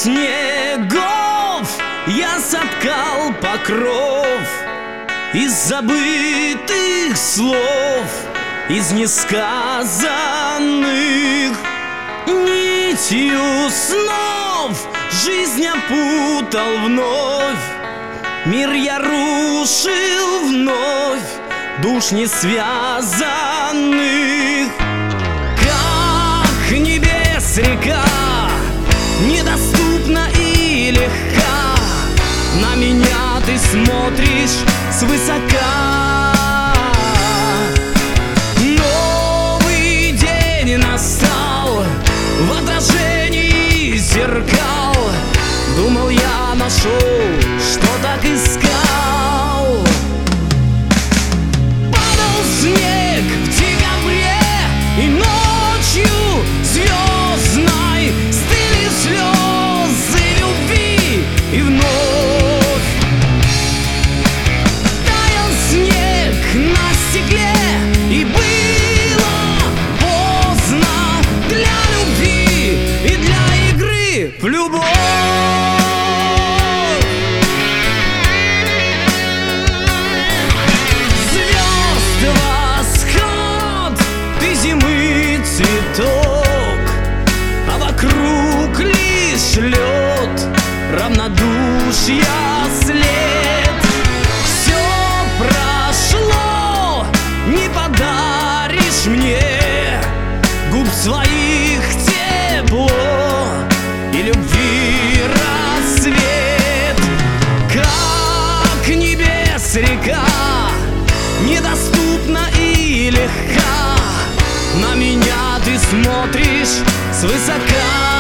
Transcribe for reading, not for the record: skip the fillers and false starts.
снегов я соткал покров из забытых слов, из несказанных. Нитью снов жизнь опутал вновь, мир я рушил вновь, душ не связанных. Как небес река, недоступна и легка, на меня ты смотришь свысока. Новый день настал, в отражении зеркал. Думал, я нашел, что так искал. Падал снег в декабре, и ночью звездной стыли слезы любви. И вновь таял снег на стекле, и было поздно для любви и для игры в любовь. Цветок, а вокруг лишь лед, равнодушья след. Все прошло, не подаришь мне губ своих тепло и любви рассвет. Как небес река, недоступна и легка, на меня ты смотришь свысока.